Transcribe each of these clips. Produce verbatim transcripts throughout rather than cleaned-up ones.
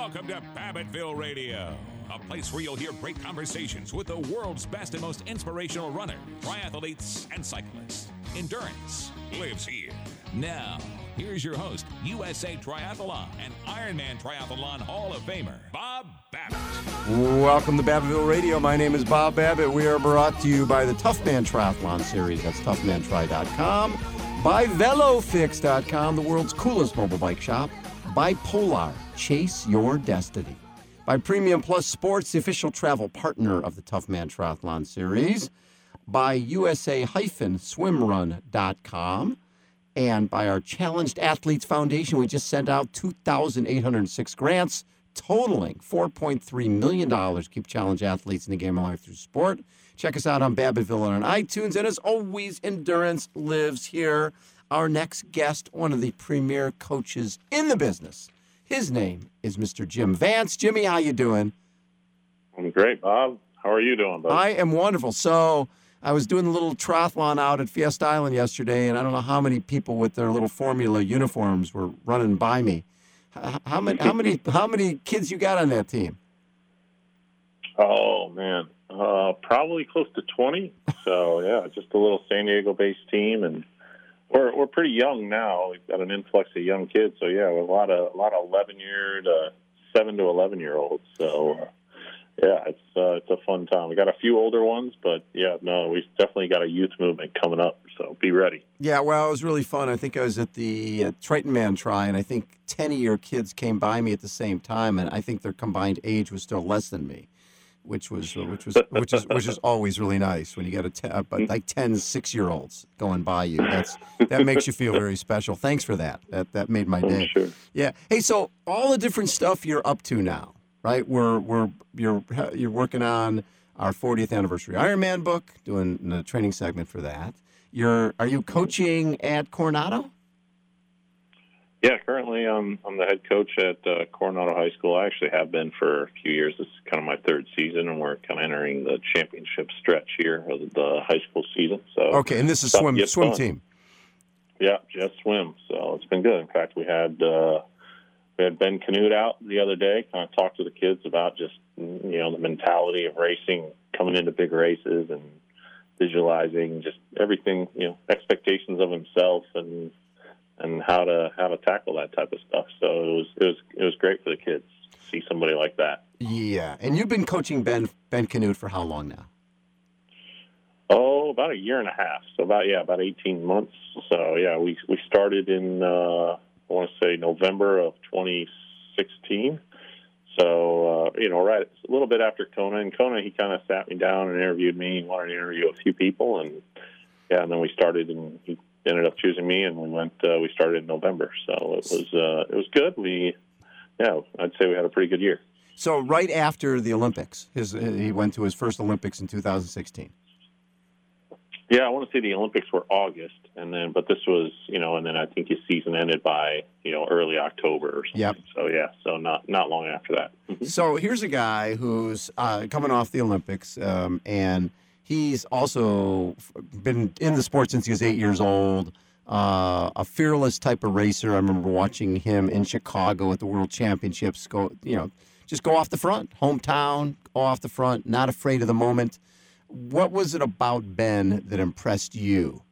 Welcome to Babbitttville Radio, a place where you'll hear great conversations with the world's best and most inspirational runners, triathletes, and cyclists. Endurance lives here. Now, here's your host, U S A Triathlon and Ironman Triathlon Hall of Famer, Bob Babbitt. Welcome to Babbitttville Radio. My name is Bob Babbitt. We are brought to you by the Toughman Triathlon Series. That's tough man tri dot com. By Velofix dot com, the world's coolest mobile bike shop. By Polar, chase your destiny. By Premium Plus Sports, the official travel partner of the Toughman Triathlon Series. By U S A swim run dot com. And by our Challenged Athletes Foundation, we just sent out two thousand eight hundred six grants, totaling four point three million dollars. Keep challenged athletes in the game of life through sport. Check us out on Babbitttville and on iTunes. And as always, endurance lives here. Our next guest, one of the premier coaches in the business. His name is Mister Jim Vance. Jimmy, how you doing? I'm great, Bob. How are you doing, buddy? I am wonderful. So I was doing a little triathlon out at Fiesta Island yesterday, and I don't know how many people with their little Formula uniforms were running by me. How many, how many, how many kids you got on that team? Oh man, uh, probably close to twenty. So yeah, just a little San Diego-based team, and we're we're pretty young now. We've got an influx of young kids. So yeah, a lot of a lot of eleven-year to seven to eleven-year-olds. So. Uh, Yeah, it's uh, it's a fun time. We got a few older ones, but yeah, no, we've definitely got a youth movement coming up, so be ready. Yeah, well, it was really fun. I think I was at the uh, Triton Man Tri, and I think ten of your kids came by me at the same time, and I think their combined age was still less than me, which was uh, which was which is which is always really nice when you got a ten, uh, like ten six-year-olds going by you. That's that makes you feel very special. Thanks for that. That that made my day. Sure. Yeah. Hey, so all the different stuff you're up to now. Right, we're we're you're you're working on our fortieth anniversary Ironman book, doing the training segment for that. You're are you coaching at Coronado? Yeah, currently I'm I'm the head coach at uh, Coronado High School. I actually have been for a few years. This is kind of my third season, and we're kind of entering the championship stretch here of the high school season. So okay, and this is swim swim fun. Team. Yeah, just swim. So it's been good. In fact, we had. Uh, We had Ben Canute out the other day, kind of talked to the kids about just, you know, the mentality of racing, coming into big races and visualizing just everything, you know, expectations of himself and and how to how to tackle that type of stuff. So it was it was it was great for the kids to see somebody like that. Yeah, and you've been coaching Ben Ben Canute for how long now? Oh, about a year and a half. So about yeah, about eighteen months. So yeah, we we started in. Uh, I want to say November of twenty sixteen. So, uh, you know, right a little bit after Kona. And Kona, he kind of sat me down and interviewed me. He wanted to interview a few people. And, yeah, and then we started, and he ended up choosing me, and we went, uh, we started in November. So it was uh, it was good. We, yeah, I'd say we had a pretty good year. So right after the Olympics, his he went to his first Olympics in two thousand sixteen. Yeah, I want to say the Olympics were August, and then but this was, you know, and then I think his season ended by, you know, early October or something. Yep. So yeah, so not not long after that. Mm-hmm. So here's a guy who's uh, coming off the Olympics, um, and he's also been in the sport since he was eight years old. Uh, a fearless type of racer. I remember watching him in Chicago at the World Championships. Go, you know, just go off the front, hometown, go off the front, not afraid of the moment. What was it about Ben that impressed you?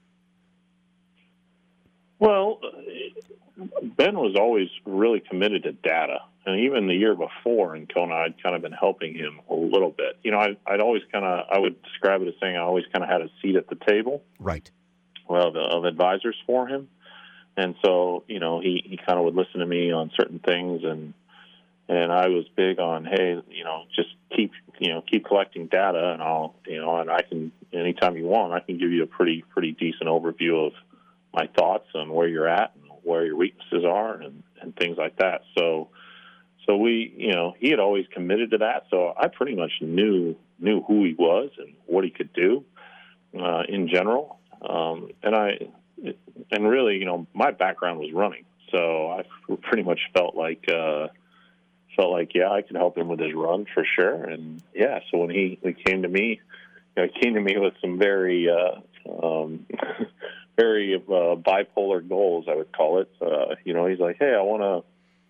Well, Ben was always really committed to data. And even the year before in Kona, I'd kind of been helping him a little bit. You know, I'd, I'd always kind of, I would describe it as saying I always kind of had a seat at the table. Right. Well, the, of advisors for him. And so, you know, he, he kind of would listen to me on certain things, and And I was big on, hey, you know, just keep, you know, keep collecting data, and I'll, you know, and I can, anytime you want, I can give you a pretty, pretty decent overview of my thoughts on where you're at and where your weaknesses are and, and things like that. So, so we, you know, he had always committed to that. So I pretty much knew, knew who he was and what he could do uh, in general. Um, and I, and really, you know, my background was running. So I pretty much felt like, uh, felt like, yeah, I could help him with his run for sure. And yeah, so when he, he came to me, you know, he came to me with some very, uh, um, very uh, bipolar goals, I would call it. Uh, you know, he's like, hey, I want to,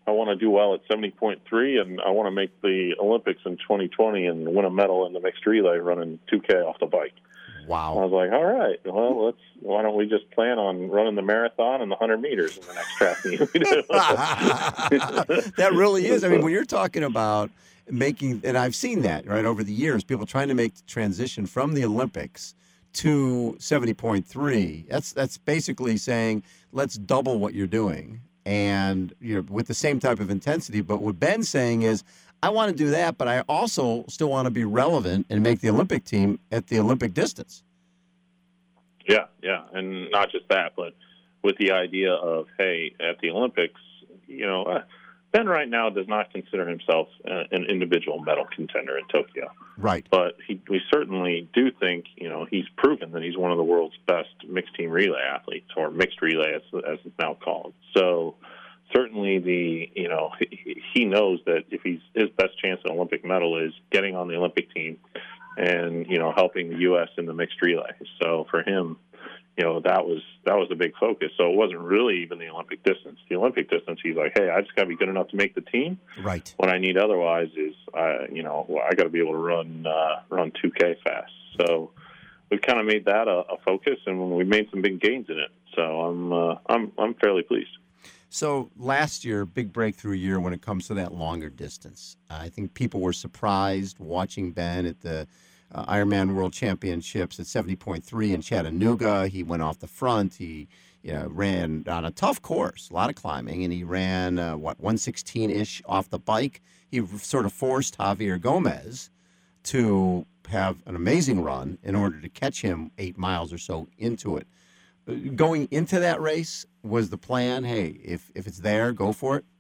I want to do well at seventy point three, and I want to make the Olympics in twenty twenty and win a medal in the mixed relay running two K off the bike. Wow. I was like, all right, well, let's. Why don't we just plan on running the marathon and the one hundred meters in the next track meet we do? That really is. I mean, when you're talking about making, and I've seen that, right, over the years, people trying to make the transition from the Olympics to seventy point three, that's that's basically saying, let's double what you're doing, and you're with the same type of intensity. But what Ben's saying is, I want to do that, but I also still want to be relevant and make the Olympic team at the Olympic distance. Yeah, yeah, and not just that, but with the idea of, hey, at the Olympics, you know, uh, Ben right now does not consider himself uh, an individual medal contender in Tokyo. Right. But he, we certainly do think, you know, he's proven that he's one of the world's best mixed team relay athletes, or mixed relay as, as it's now called. So certainly the, you know, he, he knows that if he's, his best chance at an Olympic medal is getting on the Olympic team and, you know, helping the U S in the mixed relay. So for him, you know, that was that was a big focus. So it wasn't really even the Olympic distance. The Olympic distance, he's like, hey, I just got to be good enough to make the team. Right. What I need otherwise is, uh, you know, I got to be able to run uh, run two K fast. So we've kind of made that a, a focus, and we made some big gains in it. So I'm uh, I'm I'm fairly pleased. So last year, big breakthrough year when it comes to that longer distance. I think people were surprised watching Ben at the uh, Ironman World Championships at seventy point three in Chattanooga. He went off the front. He you know, ran on a tough course, a lot of climbing, and he ran, uh, what, one sixteen-ish off the bike. He sort of forced Javier Gomez to have an amazing run in order to catch him eight miles or so into it. Going into that race, was the plan, hey, if, if it's there, go for it?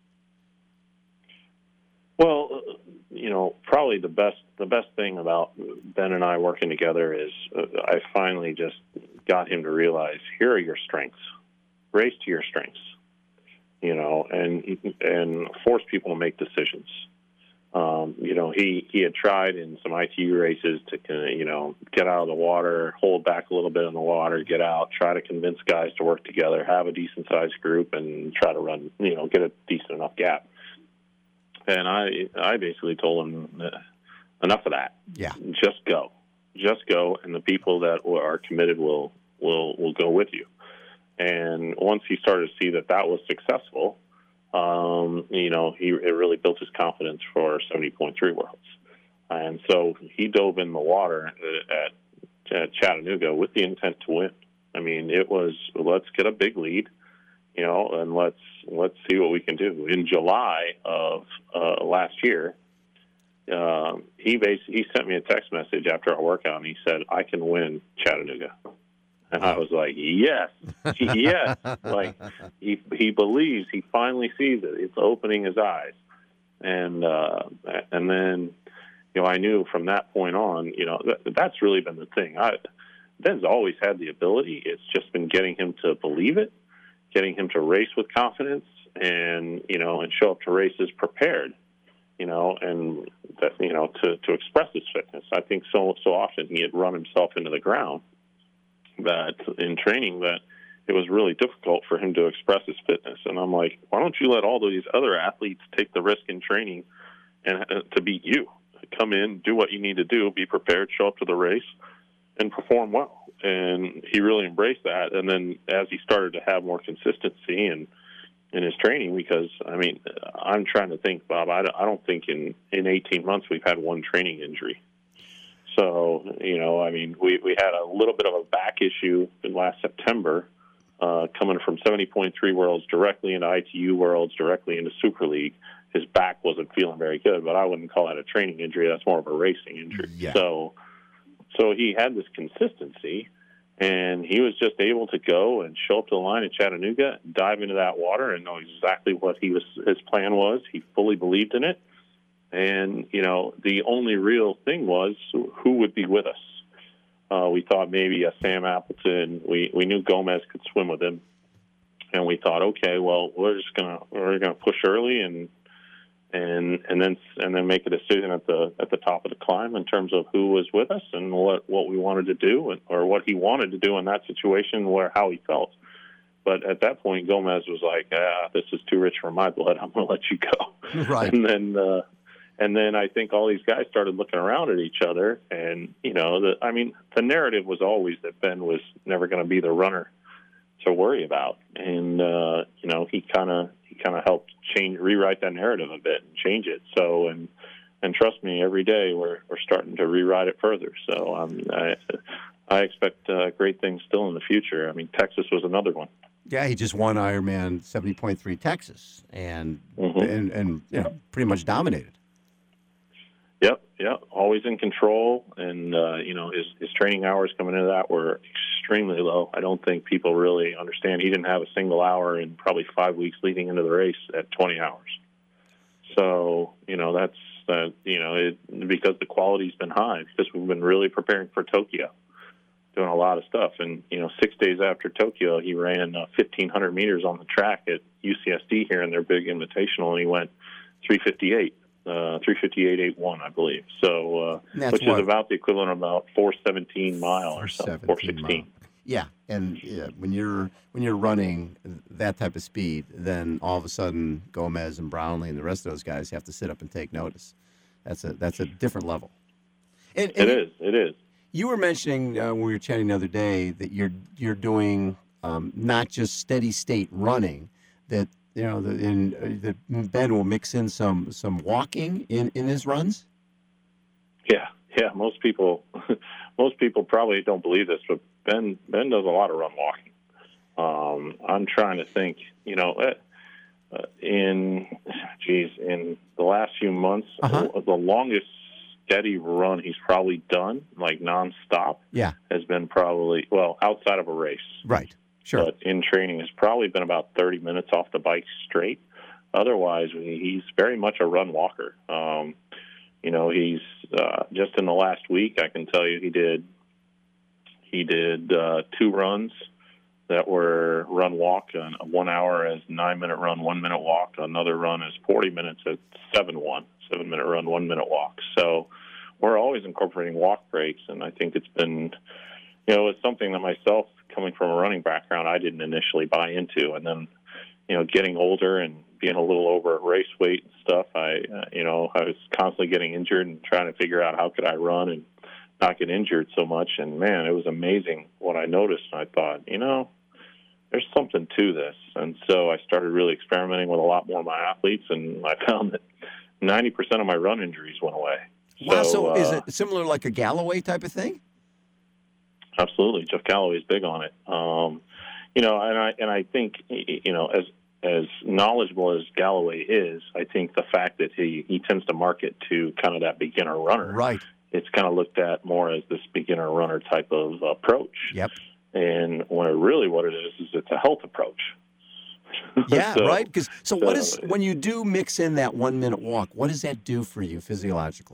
Well, you know, probably the best the best thing about Ben and I working together is uh, I finally just got him to realize, here are your strengths. Race to your strengths, you know, and and force people to make decisions. Um, you know, he, he had tried in some I T U races to, kind of, you know, get out of the water, hold back a little bit in the water, get out, try to convince guys to work together, have a decent-sized group, and try to run, you know, get a decent enough gap. And I I basically told him, uh, enough of that. Yeah. Just go. Just go, and the people that are committed will will will go with you. And once he started to see that that was successful, um, you know, he it really built his confidence for seventy point three Worlds. And so he dove in the water at, at Chattanooga with the intent to win. I mean, it was, let's get a big lead, you know, and let's let's see what we can do. In July of uh, last year, um, he basically he sent me a text message after our workout, and he said, "I can win Chattanooga." And I was like, "Yes, yes!" Like he he believes, he finally sees it. It's opening his eyes, and uh, and then you know I knew from that point on, you know, that, that's really been the thing. I Ben's always had the ability. It's just been getting him to believe it, getting him to race with confidence, and you know, and show up to races prepared, you know, and that, you know, to, to express his fitness. I think so so often he had run himself into the ground that in training that it was really difficult for him to express his fitness. And I'm like, why don't you let all these other athletes take the risk in training and uh, to beat you? Come in, do what you need to do, be prepared, show up to the race, and perform well. And he really embraced that. And then as he started to have more consistency and in his training, because, I mean, I'm trying to think, Bob, I don't think in, in eighteen months we've had one training injury. So, you know, I mean, we, we had a little bit of a back issue in last September, uh, coming from seventy point three Worlds directly into I T U Worlds, directly into Super League. His back wasn't feeling very good, but I wouldn't call that a training injury. That's more of a racing injury. Yeah. So, so he had this consistency, and he was just able to go and show up to the line at Chattanooga, dive into that water, and know exactly what he was his plan was. He fully believed in it. And, you know, the only real thing was who would be with us. Uh, we thought maybe a Sam Appleton. We, we knew Gomez could swim with him. And we thought, okay, well, we're just going to we're gonna push early and and and then and then make a decision at the at the top of the climb in terms of who was with us and what, what we wanted to do, or what he wanted to do in that situation, where how he felt. But at that point, Gomez was like, ah, this is too rich for my blood. I'm going to let you go. Right. And then, uh, and then I think all these guys started looking around at each other. And, you know, the, I mean, the narrative was always that Ben was never going to be the runner to worry about. And, uh, you know, he kind of, he kind of helped change, rewrite that narrative a bit and change it. So, and, and trust me, every day we're, we're starting to rewrite it further. So, um, I, I expect uh, great things still in the future. I mean, Texas was another one. Yeah, he just won Ironman seventy point three Texas and, Mm-hmm. and, and you know, pretty much dominated. Yep, yep, always in control, and uh, you know his his training hours coming into that were extremely low. I don't think people really understand. He didn't have a single hour in probably five weeks leading into the race at twenty hours. So you know that's uh, you know it, because the quality's been high, because we've been really preparing for Tokyo, doing a lot of stuff. And you know six days after Tokyo, he ran uh, fifteen hundred meters on the track at U C S D here in their big invitational, and he went three fifty-eight. Uh, three fifty-eight eight one, I believe. So, uh, which what? is about the equivalent of about four seventeen mile or so, four sixteen. Yeah, and yeah, when you're when you're running that type of speed, then all of a sudden Gomez and Brownlee and the rest of those guys have to sit up and take notice. That's a that's a different level. And, and it is. It is. You were mentioning uh, when we were chatting the other day that you're you're doing um, not just steady state running, that you know, the, in, uh, the Ben will mix in some some walking in, in his runs. Yeah, yeah. Most people, most people probably don't believe this, but Ben Ben does a lot of run walking. Um, I'm trying to think. You know, uh, in geez, in the last few months, uh-huh. the longest steady run he's probably done, like nonstop, yeah, has been probably well outside of a race, right. Sure. But in training, it's probably been about thirty minutes off the bike straight. Otherwise, he's very much a run walker. Um, you know, he's uh, just in the last week, I can tell you he did he did uh, two runs that were run walk. And one hour as nine minute run, one minute walk. Another run is forty minutes at seven one, seven minute run, one minute walk. So we're always incorporating walk breaks, and I think it's been, you know, it's something that myself, coming from a running background, I didn't initially buy into. And then, you know, getting older and being a little over race weight and stuff, I, uh, you know, I was constantly getting injured and trying to figure out how could I run and not get injured so much. And, man, it was amazing what I noticed. And I thought, you know, there's something to this. And so I started really experimenting with a lot more of my athletes, and I found that ninety percent of my run injuries went away. Wow, so, so uh, is it similar like a Galloway type of thing? Absolutely, Jeff Galloway's big on it. Um, you know, and I and I think you know, as as knowledgeable as Galloway is, I think the fact that he, he tends to market to kind of that beginner runner, right? It's kind of looked at more as this beginner runner type of approach. Yep. And when it really what it is is it's a health approach. Yeah, so, right. Because so, so what is when you do mix in that one minute walk? What does that do for you physiologically?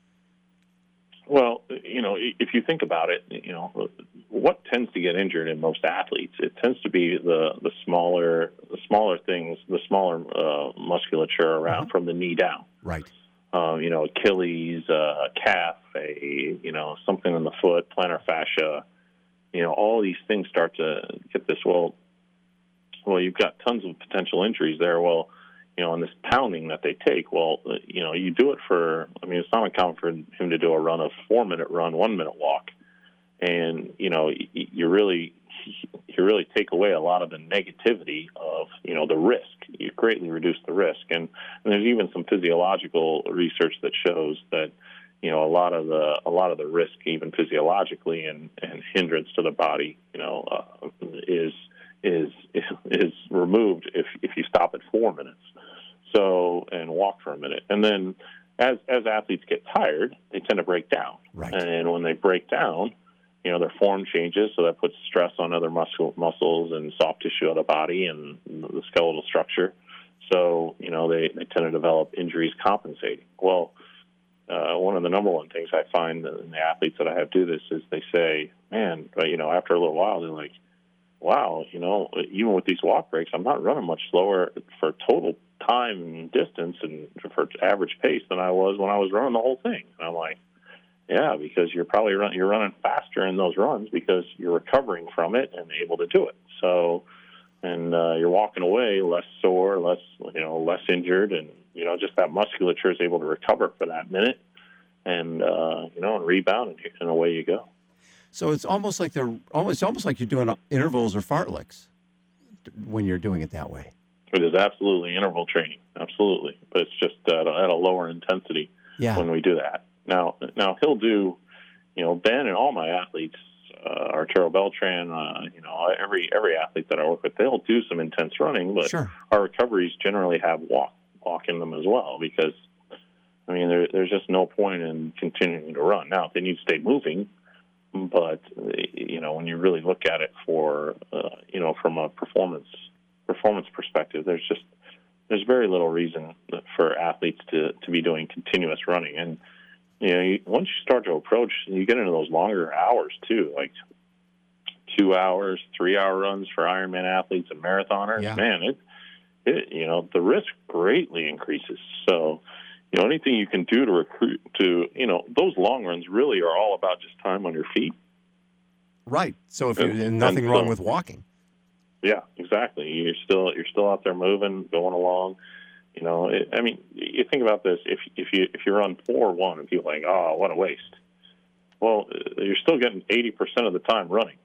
Well, you know, if you think about it, you know, what tends to get injured in most athletes, it tends to be the, the smaller the smaller things, the smaller uh, musculature around uh-huh. from the knee down. Right. Um, you know, Achilles, uh, calf, a you know, something in the foot, plantar fascia. You know, all these things start to get this. Well, well, you've got tons of potential injuries there. Well, you know, and this pounding that they take, well, you know, you do it for, I mean, it's not uncommon for him to do a run, a four-minute run, one-minute walk. And, you know, you really you really take away a lot of the negativity of, you know, the risk. You greatly reduce the risk. And, and there's even some physiological research that shows that, you know, a lot of the a lot of the risk, even physiologically and, and hindrance to the body, you know, uh, is is is removed if if you stop at four minutes. So, and walk for a minute. And then as as athletes get tired, they tend to break down. Right. And when they break down, you know, their form changes, so that puts stress on other muscle, muscles and soft tissue of the body and the skeletal structure. So, you know, they, they tend to develop injuries compensating. Well, uh, one of the number one things I find in the athletes that I have do this is they say, man, you know, after a little while, they're like, wow, you know, even with these walk breaks, I'm not running much slower for total time and distance and for average pace than I was when I was running the whole thing. And I'm like, yeah, because you're probably run, you're running faster in those runs because you're recovering from it and able to do it. So, and uh, you're walking away less sore, less you know, less injured, and you know, just that musculature is able to recover for that minute, and uh, you know, and rebound, and, and away you go. So it's almost like they're almost almost like you're doing intervals or fartleks when you're doing it that way. It is absolutely interval training, absolutely, but it's just at a, at a lower intensity yeah. when we do that. Now, now he'll do, you know, Ben and all my athletes, uh, Arturo Beltran, uh, you know, every every athlete that I work with, they'll do some intense running, but sure. our recoveries generally have walk walk in them as well, because I mean, there, there's just no point in continuing to run. Now, they need to stay moving, but you know, when you really look at it for, uh, you know, from a performance performance perspective, there's just there's very little reason for athletes to, to be doing continuous running. And you know, you, once you start to approach, you get into those longer hours too, like two hours, three hour runs for Ironman athletes and marathoners. Yeah. Man, it, it you know, the risk greatly increases. So, you know, anything you can do to recruit to, you know, those long runs really are all about just time on your feet. Right. So if you, and, and nothing and wrong so, with walking. Yeah, exactly. You're still you're still out there moving, going along. You know, it, I mean, you think about this. If if you if you run four one and people are like, oh, what a waste. Well, you're still getting eighty percent of the time running.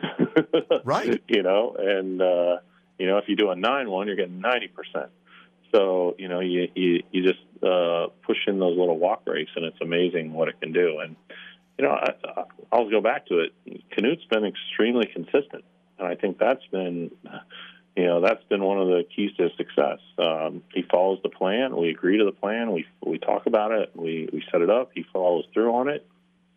Right. You know, and uh, you know, if you do a nine one, you're getting ninety percent. So you know, you you, you just uh, push in those little walk breaks, and it's amazing what it can do. And you know, I, I'll go back to it. Canute's been extremely consistent. And I think that's been, you know, that's been one of the keys to his success. Um, he follows the plan. We agree to the plan. We we talk about it. We we set it up. He follows through on it.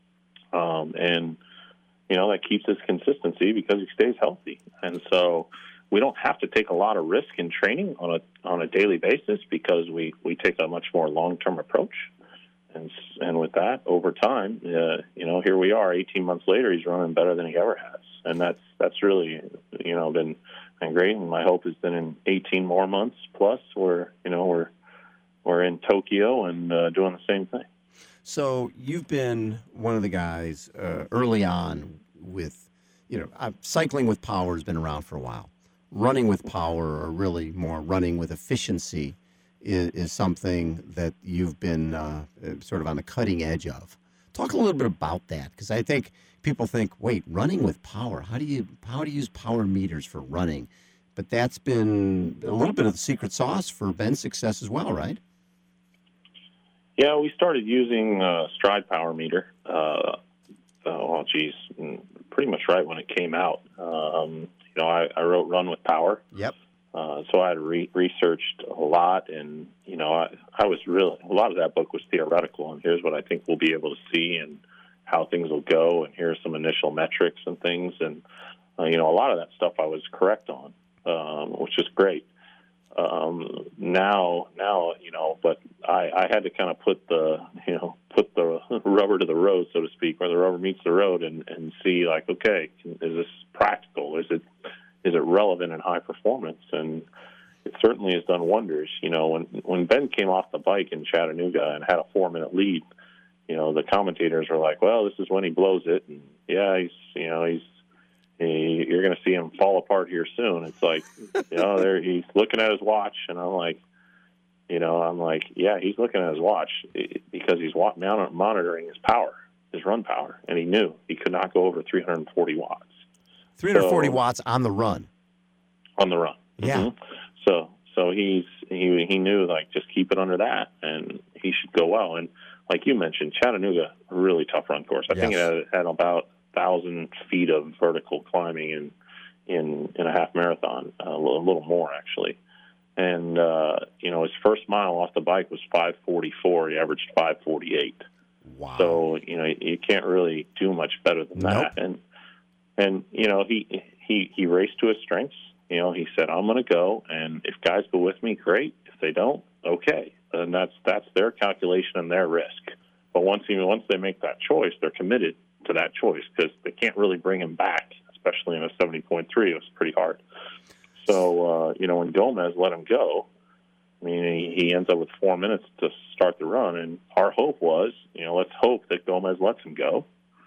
Um, and, you know, that keeps his consistency because he stays healthy. And so we don't have to take a lot of risk in training on a on a daily basis because we, we take a much more long-term approach. And and with that, over time, uh, you know, here we are, eighteen months later, he's running better than he ever has. And that's that's really, you know, been, been great. And my hope has been in eighteen more months plus, we're, you know, we're we're in Tokyo and uh, doing the same thing. So you've been one of the guys uh, early on with, you know, uh, cycling with power has been around for a while. Running with power, or really more running with efficiency, is, is something that you've been uh, sort of on the cutting edge of. Talk a little bit about that, because I think people think, wait, running with power, how do you how do you use power meters for running? But that's been a little bit of the secret sauce for Ben's success as well, right? Yeah, we started using uh, Stride Power Meter. Uh, oh, geez, pretty much right when it came out. Um, you know, I, I wrote Run with Power. Yep. Uh, so I had re- researched a lot, and you know, I, I was really a lot of that book was theoretical. And here's what I think we'll be able to see, and how things will go, and here's some initial metrics and things. And uh, you know, a lot of that stuff I was correct on, um, which is great. Um, now, now, you know, but I, I had to kind of put the, you know, put the rubber to the road, so to speak, where the rubber meets the road, and, and see, like, okay, is this practical? Is it, is it relevant in high performance? And it certainly has done wonders. You know, when when Ben came off the bike in Chattanooga and had a four-minute lead, you know, the commentators were like, well, this is when he blows it, and yeah, he's, you know, he's. He, you're going to see him fall apart here soon. It's like, you know, there he's looking at his watch, and I'm like, you know, I'm like, yeah, he's looking at his watch because he's monitoring his power, his run power, and he knew he could not go over three hundred forty watts. three hundred forty so, watts on the run. On the run. Yeah. Mm-hmm. So, so he's he he knew, like, just keep it under that, and he should go well. And like you mentioned, Chattanooga, a really tough run course. I yes. think it had, had about thousand feet of vertical climbing in in in a half marathon, uh, a little more actually. And uh, you know, his first mile off the bike was five forty-four. He averaged five forty-eight. Wow! So you know, you can't really do much better than nope. that. And and you know, he he he raced to his strengths. You know, he said, "I'm going to go, and if guys go with me, great. If they don't, okay." And that's that's their calculation and their risk. But once he once they make that choice, they're committed to that choice, because they can't really bring him back, especially in a seventy point three. It was pretty hard. So, uh, you know, when Gomez let him go, I mean, he, he ends up with four minutes to start the run, and our hope was, you know, let's hope that Gomez lets him go.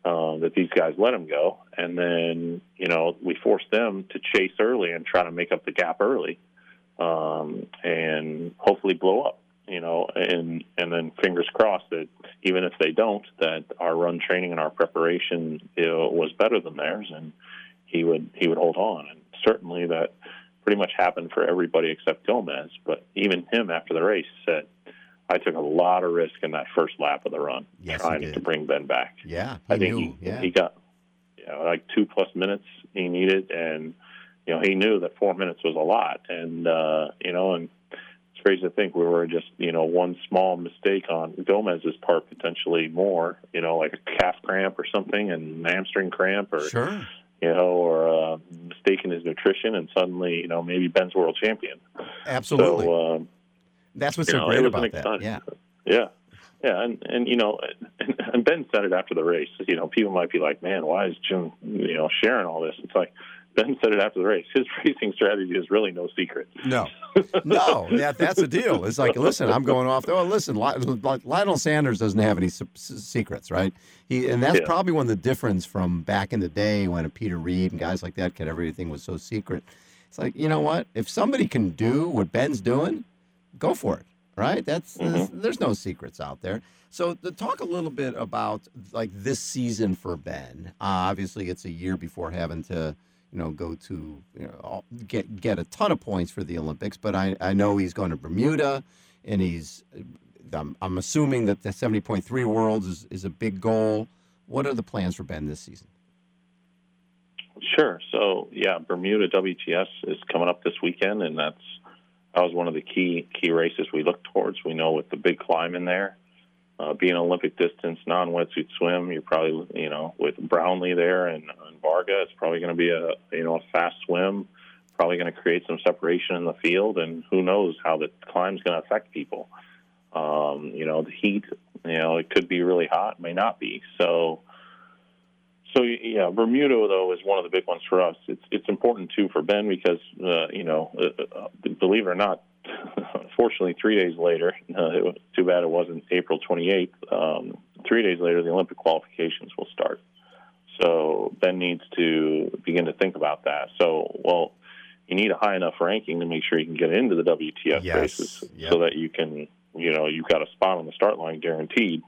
uh, that these guys let him go. And then, you know, we forced them to chase early and try to make up the gap early, um, and hopefully blow up, you know, and, and then fingers crossed that even if they don't, that our run training and our preparation, you know, was better than theirs, and he would, he would hold on. And certainly that pretty much happened for everybody except Gomez. But even him after the race said, I took a lot of risk in that first lap of the run, yes, trying to bring Ben back. Yeah, I think knew. he, yeah. he got, you know, like two plus minutes he needed, and you know he knew that four minutes was a lot, and uh, you know, and it's crazy to think we were just you know one small mistake on Gomez's part, potentially more, you know, like a calf cramp or something, and hamstring cramp, or sure. you know, or uh, mistake in his nutrition, and suddenly you know maybe Ben's world champion. Absolutely. So, um, That's what's you so know, great it was about an that. exciting- Yeah. Yeah. Yeah. And, and you know, and, and Ben said it after the race. You know, people might be like, man, why is Jim, you know, sharing all this? It's like, Ben said it after the race. His racing strategy is really no secret. No. No. Yeah, that's the deal. It's like, listen, I'm going off. Oh, listen, Lionel Sanders doesn't have any secrets, right? He And that's yeah. probably one of the difference from back in the day when Peter Reed and guys like that, could everything was so secret. It's like, you know what? If somebody can do what Ben's doing, go for it. Right? That's Mm-hmm. there's, there's no secrets out there. So to talk a little bit about like this season for Ben. Uh, obviously, it's a year before having to, you know, go to you know get get a ton of points for the Olympics. But I, I know he's going to Bermuda, and he's I'm, I'm assuming that the seventy point three Worlds is, is a big goal. What are the plans for Ben this season? Sure. So yeah, Bermuda W T S is coming up this weekend, and that's. That was one of the key key races we look towards. We know with the big climb in there, uh, being Olympic distance, non-wetsuit swim, you're probably, you know, with Brownlee there and, and Varga, it's probably going to be a, you know, a fast swim, probably going to create some separation in the field, and who knows how the climb's going to affect people. Um, you know, the heat, you know, it could be really hot, may not be. So, So, yeah, Bermuda, though, is one of the big ones for us. It's it's important, too, for Ben because, uh, you know, uh, believe it or not, unfortunately, three days later, uh, it was too bad it wasn't April twenty-eighth, um, three days later, the Olympic qualifications will start. So Ben needs to begin to think about that. So, well, you need a high enough ranking to make sure you can get into the W T S yes. races Yep. so that you can, you know, you've got a spot on the start line guaranteed,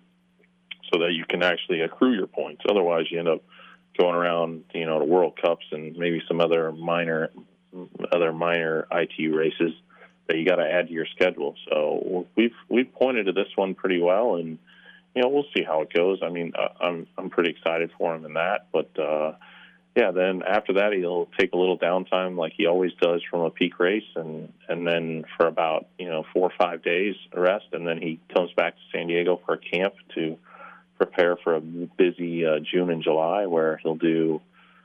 so that you can actually accrue your points. Otherwise, you end up going around, you know, to World Cups and maybe some other minor, other minor I T U races that you got to add to your schedule. So we've we've pointed to this one pretty well, and you know, we'll see how it goes. I mean, I'm I'm pretty excited for him in that, but uh, yeah, then after that, he'll take a little downtime like he always does from a peak race, and and then for about you know four or five days rest, and then he comes back to San Diego for a camp to prepare for a busy uh, June and July, where he'll do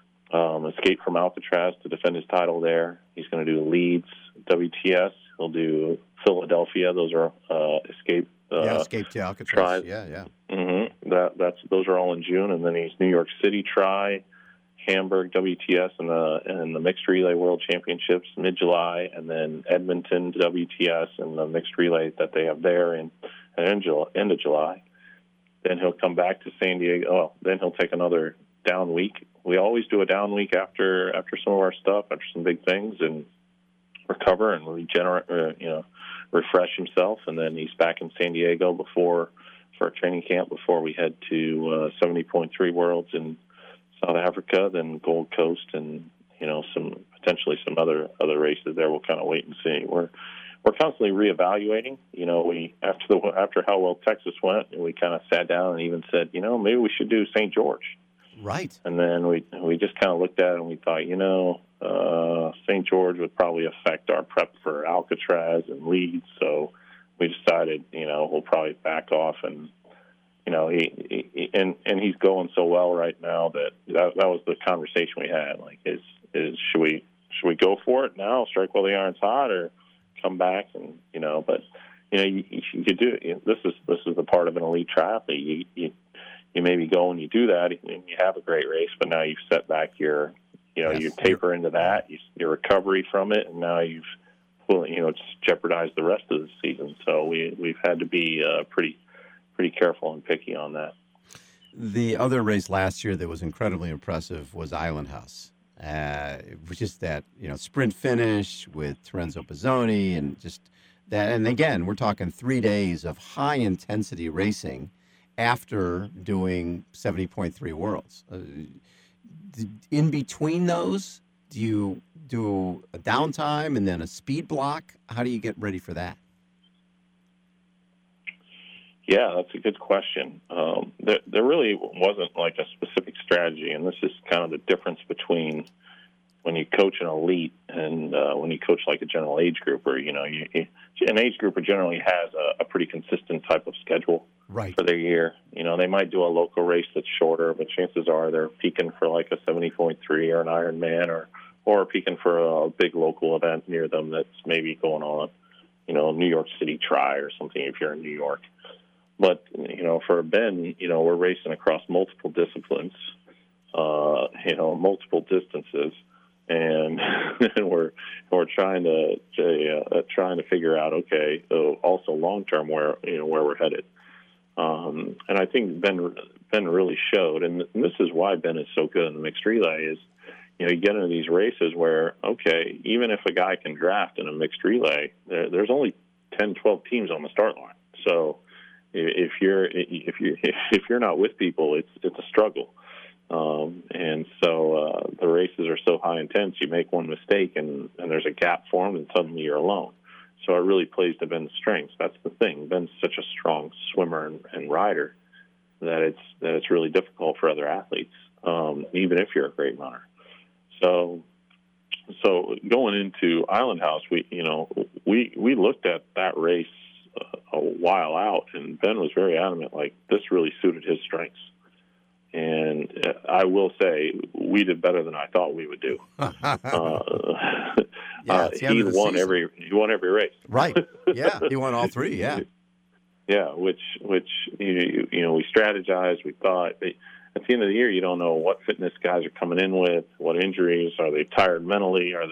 um, Escape from Alcatraz to defend his title there. He's going to do Leeds W T S. He'll do Philadelphia. Those are uh, Escape. Uh, yeah, Escape to Alcatraz. Tries. Yeah, yeah. Mm-hmm. That that's those are all in June, and then he's New York City Tri, Hamburg W T S, and the and the mixed relay World Championships mid July, and then Edmonton W T S and the mixed relay that they have there in end of July. Then he'll come back to San Diego. Oh, then he'll take another down week. We always do a down week after after some of our stuff, after some big things, and recover and regenerate, uh, you know, refresh himself. And then he's back in San Diego before for a training camp before we head to uh, seventy point three Worlds in South Africa, then Gold Coast, and you know, some potentially some other other races there. We'll kind of wait and see. We're We're constantly reevaluating. You know, we after the after how well Texas went, we kind of sat down and even said, you know, maybe we should do Saint George. Right. And then we we just kind of looked at it and we thought, you know, uh, Saint George would probably affect our prep for Alcatraz and Leeds. So we decided, you know, we'll probably back off. And you know, he, he and and he's going so well right now that, that that was the conversation we had. Like, is is should we should we go for it now, strike while the iron's hot, or come back? And you know, but you know, you, you could do you know, this is this is the part of an elite triathlete. You, you you maybe go and you do that, and you have a great race, but now you've set back your, you know, yes. you taper into that, you, your recovery from it, and now you've, well, you know, it's jeopardized the rest of the season. So we we've had to be uh, pretty pretty careful and picky on that. The other race last year that was incredibly impressive was Island House. Uh, it was just that, you know, sprint finish with Terenzo Pizzoni and just that. And again, we're talking three days of high intensity racing after doing seventy point three Worlds. Uh, in between those, do you do a downtime and then a speed block? How do you get ready for that? Yeah, that's a good question. Um, there, there really wasn't like a specific strategy, and this is kind of the difference between when you coach an elite and uh, when you coach like a general age grouper. You know, you, you, an age grouper generally has a, a pretty consistent type of schedule right. for their year. You know, they might do a local race that's shorter, but chances are they're peaking for like a seventy point three or an Ironman, or or peaking for a big local event near them that's maybe going on. You know, New York City Tri or something if you're in New York. But, you know, for Ben, you know, we're racing across multiple disciplines, uh, you know, multiple distances, and, and we're we're trying to uh, trying to figure out, okay, so also long term where you know where we're headed. Um, and I think Ben Ben really showed, and this is why Ben is so good in the mixed relay is, you know, you get into these races where, okay, even if a guy can draft in a mixed relay, there, there's only ten, twelve teams on the start line, so. If you're if you if you're not with people, it's it's a struggle, um, and so uh, the races are so high intense. You make one mistake, and, and there's a gap formed, and suddenly you're alone. So it really plays to Ben's strengths. That's the thing. Ben's such a strong swimmer and, and rider that it's that it's really difficult for other athletes, um, even if you're a great runner. So. So going into Island House, we you know we we looked at that race a while out, and Ben was very adamant, like, this really suited his strengths. And I will say, we did better than I thought we would do. uh, yeah, uh, he won season. every he won every race. Right. Yeah, he won all three. Yeah. Yeah, which which you, you know we strategized. We thought but at the end of the year, you don't know what fitness guys are coming in with, what injuries, are they tired mentally, are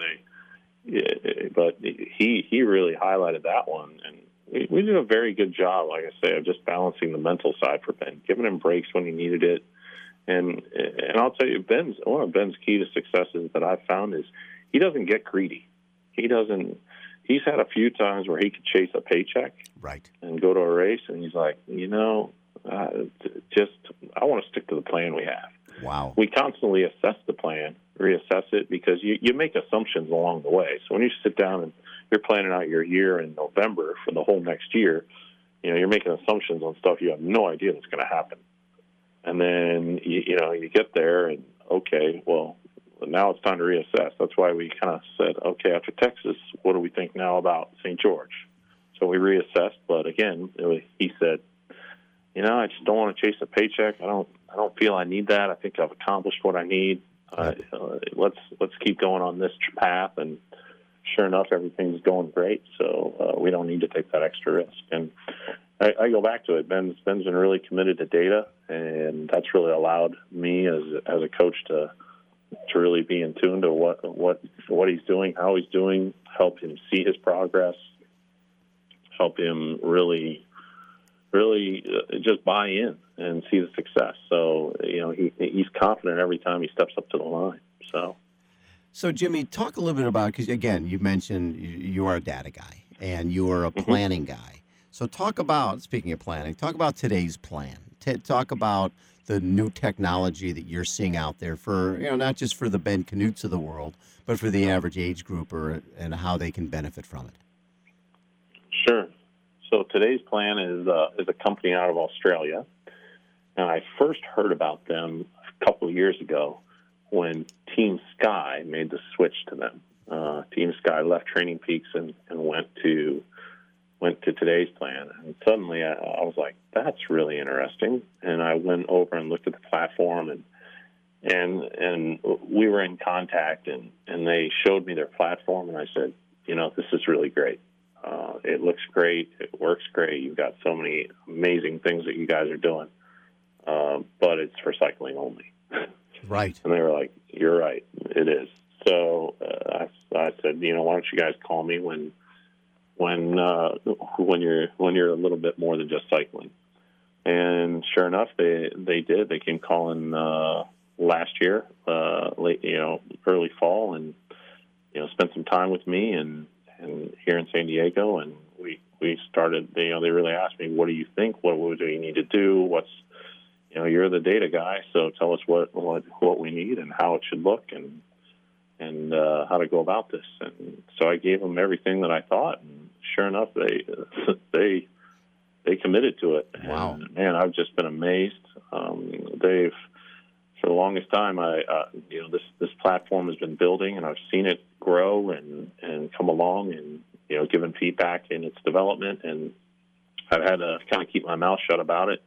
they? But he he really highlighted that one, and we did a very good job, like I say, of just balancing the mental side for Ben, giving him breaks when he needed it. And and I'll tell you, Ben's one of Ben's key to successes that I've found is he doesn't get greedy. He doesn't. He's had a few times where he could chase a paycheck, right, and go to a race, and he's like, you know, uh, just I want to stick to the plan we have. Wow. We constantly assess the plan, reassess it, because you, you make assumptions along the way. So when you sit down and you're planning out your year in November for the whole next year, you know, you're making assumptions on stuff you have no idea that's going to happen. And then, you, you know, you get there and, okay, well, now it's time to reassess. That's why we kind of said, okay, after Texas, what do we think now about Saint George? So we reassessed, but again, it was, he said, you know, I just don't want to chase a paycheck. I don't I don't feel I need that. I think I've accomplished what I need. Uh, uh, let's let's keep going on this path, and sure enough, everything's going great, so uh, we don't need to take that extra risk. And I, I go back to it. Ben's, Ben's been really committed to data, and that's really allowed me as as a coach to to really be in tune to what what what he's doing, how he's doing, help him see his progress, help him really really uh, just buy in and see the success. So you know he he's confident every time he steps up to the line. So. So, Jimmy, talk a little bit about, because, again, you mentioned you, you are a data guy and you are a planning guy. So talk about, speaking of planning, talk about today's plan. T- talk about the new technology that you're seeing out there for, you know, not just for the Ben Knutes of the world, but for the average age grouper and how they can benefit from it. Sure. So today's plan is uh, is a company out of Australia. And I first heard about them a couple of years ago when Team Sky made the switch to them. Uh, Team Sky left Training Peaks and, and went to went to today's plan. And suddenly I, I was like, that's really interesting. And I went over and looked at the platform, and and and we were in contact, and, and they showed me their platform, and I said, you know, this is really great. Uh, it looks great. It works great. You've got so many amazing things that you guys are doing, uh, but it's for cycling only. Right. And they were like, you're right, it is. So uh, I, I said, you know, why don't you guys call me when when uh, when you're when you're a little bit more than just cycling. And sure enough, they they did. They came calling uh, last year, uh, late you know, early fall, and you know, spent some time with me and, and here in San Diego, and we we started. You know, they really asked me, "What do you think? What, what do you need to do? What's you know, you're the data guy, so tell us what what, what we need and how it should look and and uh, how to go about this." And so I gave them everything that I thought, and sure enough, they they. They committed to it. Wow. And, man, I've just been amazed. Um, they've, for the longest time, I, uh, you know, this, this platform has been building, and I've seen it grow and, and come along and, you know, given feedback in its development. And I've had to kind of keep my mouth shut about it.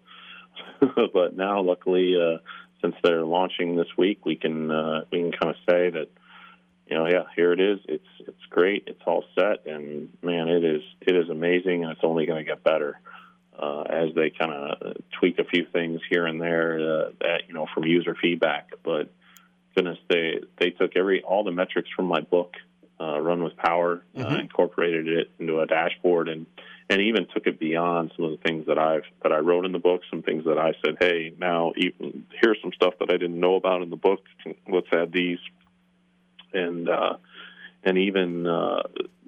But now, luckily, uh, since they're launching this week, we can, uh, we can kind of say that, you know, yeah, here it is. It's, it's great. It's all set. And man, it is, it is amazing. And it's only going to get better. Uh, as they kind of tweak a few things here and there, uh, that, you know, from user feedback. But goodness, they they took every all the metrics from my book, uh, Run with Power, mm-hmm. uh, incorporated it into a dashboard, and and even took it beyond some of the things that I've that I wrote in the book. Some things that I said, hey, now even, here's some stuff that I didn't know about in the book. Let's add these, and uh, and even. Uh,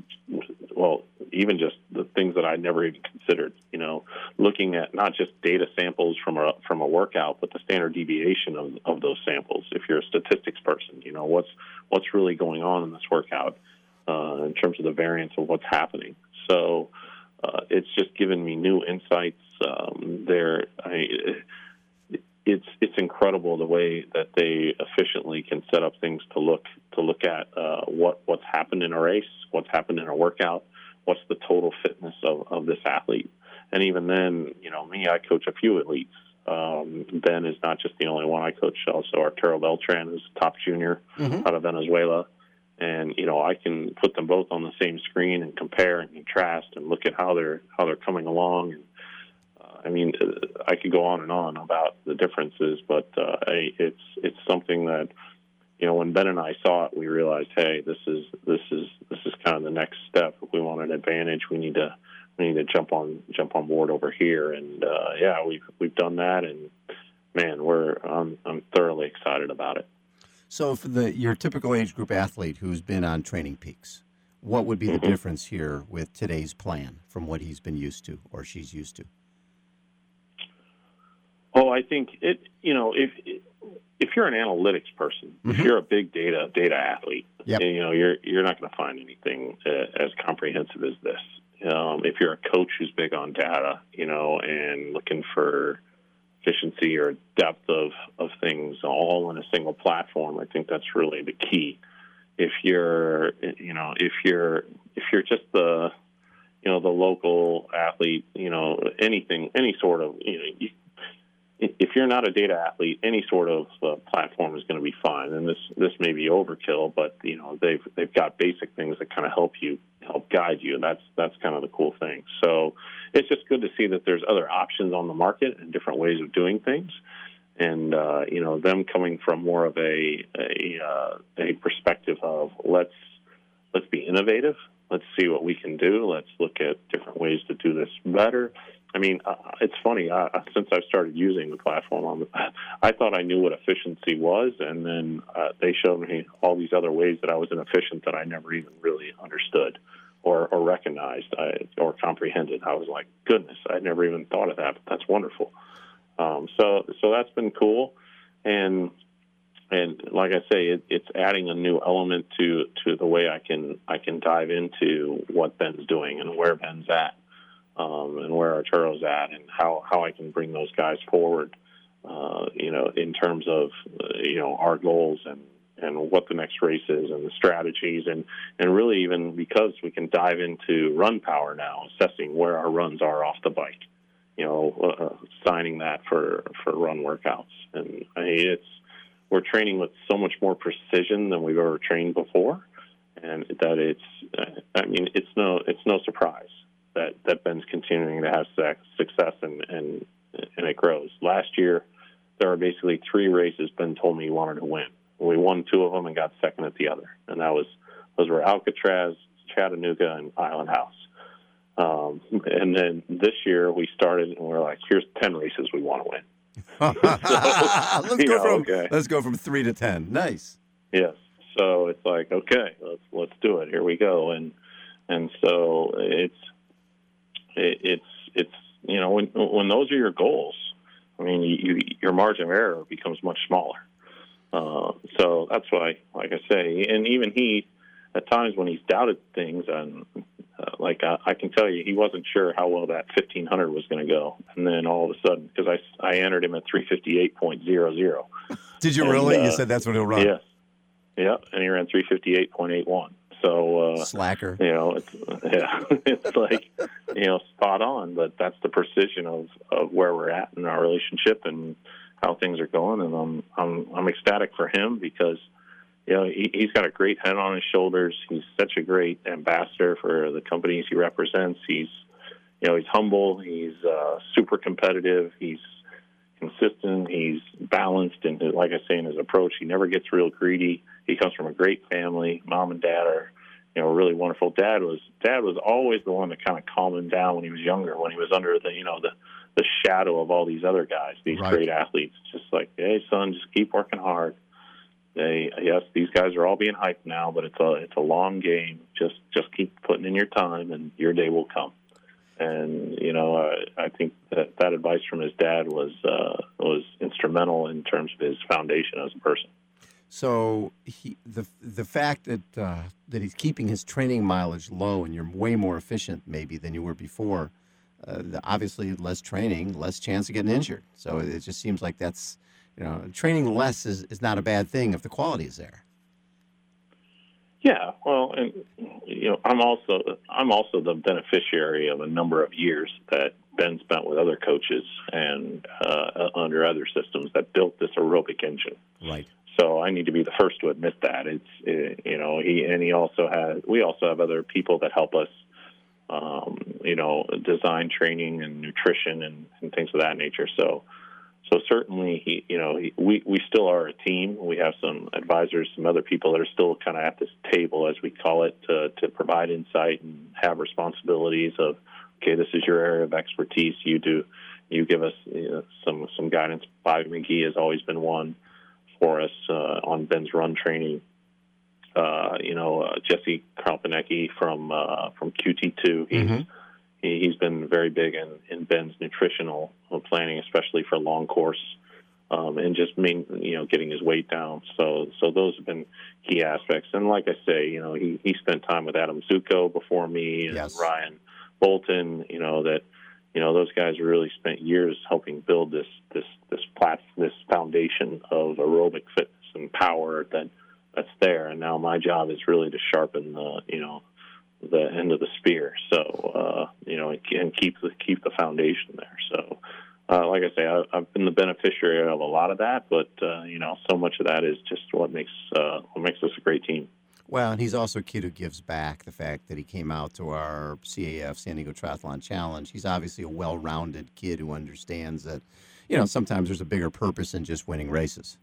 well, even just the things that I never even considered, you know, looking at not just data samples from a from a workout, but the standard deviation of, of those samples. If you're a statistics person, you know, what's what's really going on in this workout uh, in terms of the variance of what's happening. So uh, it's just given me new insights. Um, there, I, it's it's incredible the way that they efficiently can set up things to look to look at uh, what what's happened in a race, what's happened in a workout, what's the total fitness of, of this athlete. And even then, you know, me, I coach a few elites. Um, Ben is not just the only one I coach. Also, Arturo Beltran is top junior mm-hmm. out of Venezuela. And, you know, I can put them both on the same screen and compare and contrast and look at how they're how they're coming along. And uh, I mean, I could go on and on about the differences, but uh, I, it's it's something that, you know, when Ben and I saw it, we realized, hey, this is this is this is kind of the next step. If we want an advantage, we need to we need to jump on jump on board over here. And uh, yeah, we've we've done that, and man, we're I'm I'm thoroughly excited about it. So, for the your typical age group athlete who's been on Training Peaks, what would be the mm-hmm. difference here with today's plan from what he's been used to or she's used to? Oh, I think it. You know, if if you're an analytics person, mm-hmm. if you're a big data data athlete, yep. you know, you're you're not going to find anything uh, as comprehensive as this. Um, if you're a coach who's big on data, you know, and looking for efficiency or depth of, of things all in a single platform, I think that's really the key. If you're, you know, if you're if you're just the, you know, the local athlete, you know, anything, any sort of, you know, you, if you're not a data athlete, any sort of uh, platform is going to be fine. And this this may be overkill, but you know they've they've got basic things that kind of help you help guide you. That's that's kind of the cool thing. So it's just good to see that there's other options on the market and different ways of doing things. And uh, you know them coming from more of a a, uh, a perspective of let's let's be innovative. Let's see what we can do. Let's look at different ways to do this better. I mean, uh, it's funny. Uh, since I've started using the platform, on the, I thought I knew what efficiency was, and then uh, they showed me all these other ways that I was inefficient that I never even really understood or, or recognized I, or comprehended. I was like, goodness, I never even thought of that, but that's wonderful. Um, so, so that's been cool, and and like I say, it, it's adding a new element to to the way I can I can dive into what Ben's doing and where Ben's at. Um, and where Arturo's at, and how, how I can bring those guys forward, uh, you know, in terms of, uh, you know, our goals and, and what the next race is and the strategies. And, and really even because we can dive into run power now, assessing where our runs are off the bike, you know, uh, signing that for, for run workouts. And I mean, it's, we're training with so much more precision than we've ever trained before. And that it's, uh, I mean, it's no, it's no surprise that, that Ben's continuing to have success and, and and it grows. Last year, there were basically three races Ben told me he wanted to win. We won two of them and got second at the other, and that was those were Alcatraz, Chattanooga, and Island House. Um, and then this year we started, and we're like, here's ten races we want to win. so, let's go know, from okay. let's go from three to ten. Nice. Yes. So it's like, okay, let's let's do it. Here we go. And and so it's it, it's it's you know when when those are your goals, I mean, you, you, your margin of error becomes much smaller. Uh, so that's why, like I say, and even he, at times when he's doubted things, and uh, like I, I can tell you, he wasn't sure how well that fifteen hundred was going to go, and then all of a sudden, because I, I entered him at three fifty-eight point zero zero. Did you and, really? Uh, you said that's what he'll run. Yes. Yeah, and he ran three fifty-eight point eight one. So uh, slacker. You know, it's yeah, it's like you know, spot on. But that's the precision of, of where we're at in our relationship and how things are going. And I'm I'm I'm ecstatic for him because you know he, he's got a great head on his shoulders. He's such a great ambassador for the companies he represents. He's you know he's humble. He's uh, super competitive. He's consistent. He's balanced, and like I say, in his approach, he never gets real greedy. He comes from a great family. Mom and dad are, you know, really wonderful. Dad was dad was always the one that kind of calmed him down when he was younger, when he was under the, you know, the, the shadow of all these other guys, these right. great athletes. Just like, hey, son, just keep working hard. They, yes, these guys are all being hyped now, but it's a it's a long game. Just just keep putting in your time, and your day will come. And you know, uh, I think that that advice from his dad was uh, was instrumental in terms of his foundation as a person. So he, the the fact that uh, that he's keeping his training mileage low and you're way more efficient maybe than you were before, uh, obviously less training, less chance of getting injured. So it just seems like that's, you know, training less is, is not a bad thing if the quality is there. Yeah, well, and you know, I'm also I'm also the beneficiary of a number of years that Ben spent with other coaches and uh, under other systems that built this aerobic engine. Right. So I need to be the first to admit that. It's it, you know he and he also has we also have other people that help us, um, you know, design training and nutrition and, and things of that nature. So so certainly he you know he, we we still are a team. We have some advisors, some other people that are still kind of at this table, as we call it, to to provide insight and have responsibilities of, okay, this is your area of expertise. You do you give us you know, some some guidance. Bobby McGee has always been one for us uh, on Ben's run training. Uh, you know, uh, Jesse Kropinecki from uh, from Q T two, he's, mm-hmm. he, he's been very big in, in Ben's nutritional planning, especially for long course, um, and just main, you know, getting his weight down. So so those have been key aspects. And like I say, you know, he, he spent time with Adam Zuko before me and yes. Ryan Bolton, you know, that You know, those guys really spent years helping build this this this plat this foundation of aerobic fitness and power that that's there. And now my job is really to sharpen the you know the end of the spear. So uh, you know, and keep the keep the foundation there. So, uh, like I say, I, I've been the beneficiary of a lot of that, but uh, you know, so much of that is just what makes uh, what makes us a great team. Well, and he's also a kid who gives back. The fact that he came out to our C A F, San Diego Triathlon Challenge, he's obviously a well-rounded kid who understands that, you know, sometimes there's a bigger purpose in just winning races.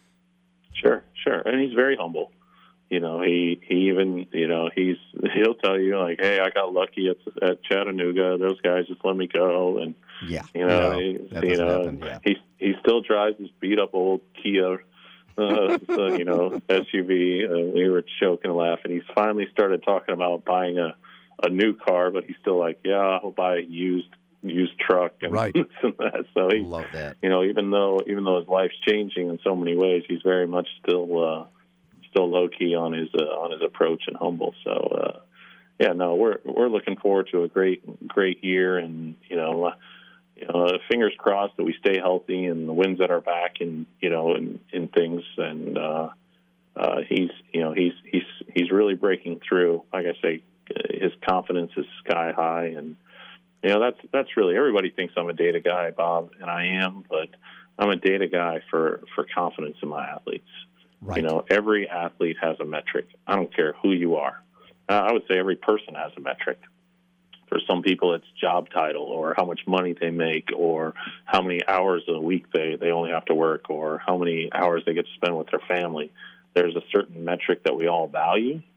Sure, sure. And he's very humble. You know, he, he even, you know, he's he'll tell you, like, hey, I got lucky at, at Chattanooga. Those guys just let me go. And, yeah, you know, no, he, that you doesn't know happen, yeah. he, he still drives his beat-up old Kia uh, so, you know, S U V. Uh, we were joking and laughing. He's finally started talking about buying a, a new car, but he's still like, yeah, I'll buy a used used truck and right. this and that. So he, love that. You know, even though even though his life's changing in so many ways, he's very much still uh, still low key on his uh, on his approach and humble. So uh, yeah, no, we're we're looking forward to a great great year, and you know. Uh, You know, fingers crossed that we stay healthy and the wind's at our back, and you know, in, in things. And uh, uh, he's, you know, he's he's he's really breaking through. Like I say, his confidence is sky high, and you know, that's that's really everybody thinks I'm a data guy, Bob, and I am, but I'm a data guy for for confidence in my athletes. Right. You know, every athlete has a metric. I don't care who you are. Uh, I would say every person has a metric. For some people, it's job title or how much money they make or how many hours a week they, they only have to work or how many hours they get to spend with their family. There's a certain metric that we all value,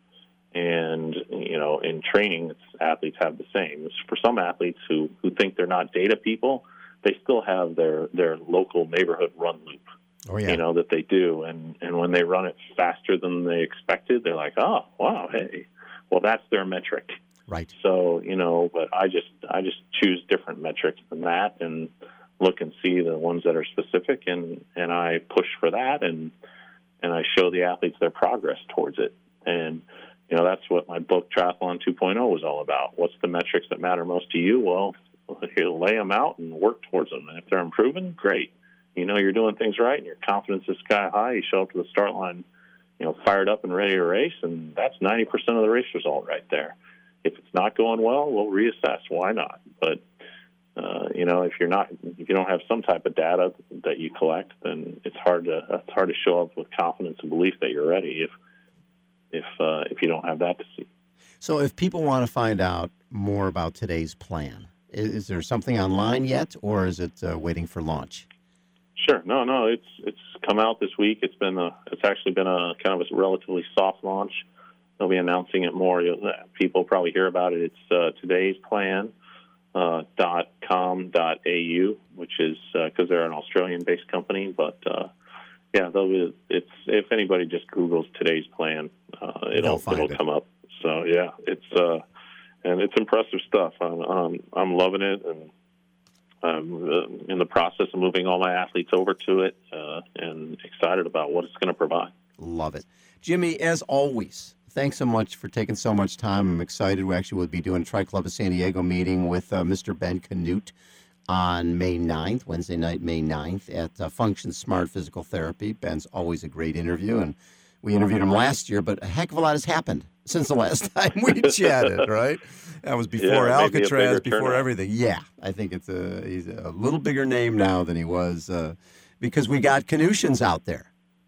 And, you know, in training, it's, athletes have the same. It's for some athletes who, who think they're not data people, they still have their, their local neighborhood run loop, oh, yeah. you know, that they do. And, and when they run it faster than they expected, they're like, oh, wow, hey, well, that's their metric. Right. So, you know, but I just I just choose different metrics than that and look and see the ones that are specific, and, and I push for that, and and I show the athletes their progress towards it. And, you know, that's what my book, Triathlon two point oh, was all about. What's the metrics that matter most to you? Well, you lay them out and work towards them. And if they're improving, great. You know you're doing things right, and your confidence is sky high. You show up to the start line, you know, fired up and ready to race, and that's ninety percent of the race result right there. If it's not going well, we'll reassess. Why not? But, uh, you know, if you're not, if you don't have some type of data that you collect, then it's hard to it's hard to show up with confidence and belief that you're ready if if uh, if you don't have that to see. So if people want to find out more about today's plan, is, is there something online yet, or is it uh, waiting for launch? Sure. No, no, it's it's come out this week. It's been a, it's actually been a kind of a relatively soft launch. They'll be announcing it more. You'll, people probably hear about it. It's uh, today's plan uh, dot com dot a u, which is because uh, they're an Australian-based company. But uh, yeah, they'll, it's if anybody just Googles today's plan, uh, it'll it'll it. come up. So yeah, it's uh, and it's impressive stuff. I'm I'm, I'm loving it, and I'm uh, in the process of moving all my athletes over to it, uh, and excited about what it's going to provide. Love it, Jimmy. As always, thanks so much for taking so much time. I'm excited. We actually will be doing a Tri Club of San Diego meeting with uh, Mister Ben Canute on May ninth, Wednesday night, May ninth, at uh, Function Smart Physical Therapy. Ben's always a great interview, and we interviewed him last year, but a heck of a lot has happened since the last time we chatted, right? That was before yeah, Alcatraz, before turnout. everything. Yeah, I think it's a he's a little bigger name now than he was uh, because we got Canusians out there.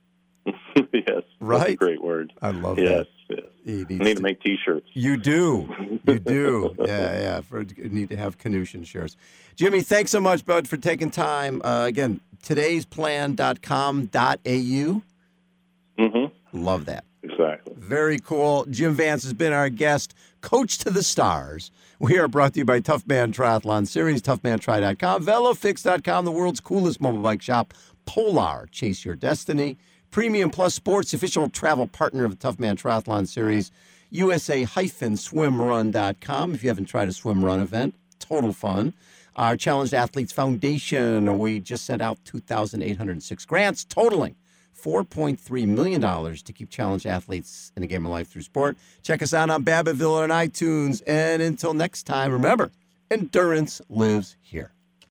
Yes, right? That's a great word. I love yes, that. Yes. I need to make T-shirts. You do. You do. Yeah, yeah. For, you need to have Canusian shirts. Jimmy, thanks so much, bud, for taking time. Uh, again, today's plan dot com dot a u. Mm-hmm. Love that. Exactly. Very cool. Jim Vance has been our guest, Coach to the Stars. We are brought to you by Tough Man Triathlon Series, tough man tri dot com, velofix dot com, the world's coolest mobile bike shop, Polar, chase your destiny, Premium Plus Sports, official travel partner of the Tough Man Triathlon Series, U S A swim run dot com. If you haven't tried a swim run event, total fun. Our Challenged Athletes Foundation, we just sent out two thousand eight hundred six grants, totaling four point three million dollars to keep challenged athletes in the game of life through sport. Check us out on Babbittville and iTunes. And until next time, remember, endurance lives here.